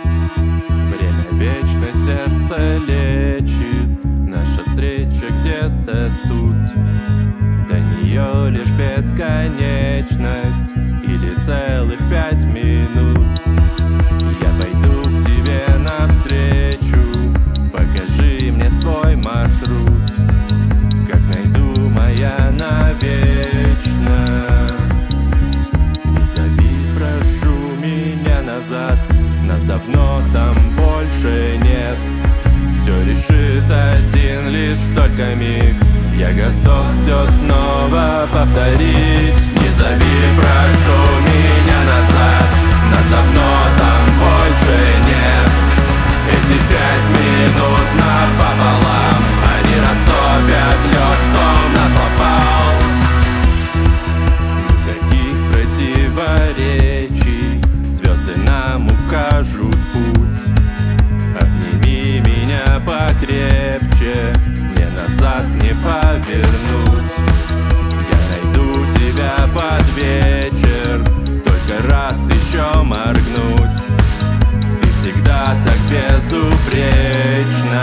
Время вечно сердце лечит, наша встреча где-то тут. До нее лишь бесконечность или целых 5 минут. Я пойду к тебе навстречу, покажи мне свой маршрут. Как найду, моя навечно. Не зови, прошу меня назад, нас давно там больше нет. Все решит один лишь только миг, я готов все снова повторить. Не зови, прошу меня назад, нас давно там больше нет. Эти 5 минут напополам, они растопят лед, что в нас попал. Никаких противоречий, звезды нам укажут путь. Обними меня покрепче, мне назад не повернуть. Я найду тебя под вечер, только раз еще моргнуть. Ты всегда так безупречна.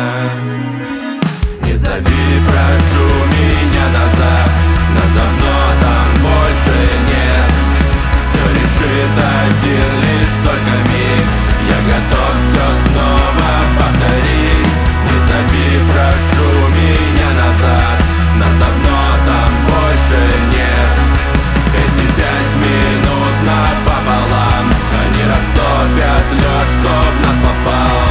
Не зови, прошу меня назад, нас давно там больше нет. Все решит один лишь только миг, я готов все снова повторить. Не зови, прошу меня назад, нас давно там больше нет. Эти 5 минут напополам, они растопят лед, что в нас попал.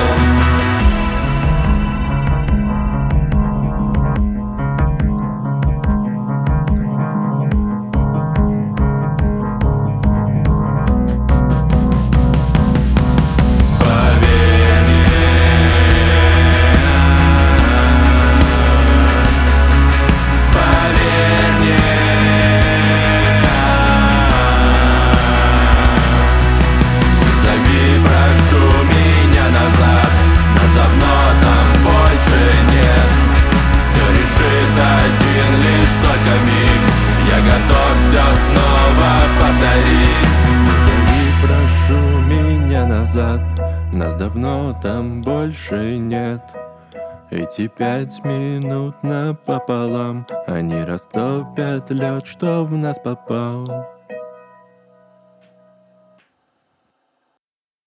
Готов все снова повторить. Не зови, прошу меня назад, нас давно там больше нет. Эти 5 минут напополам, они растопят лед, что в нас попал.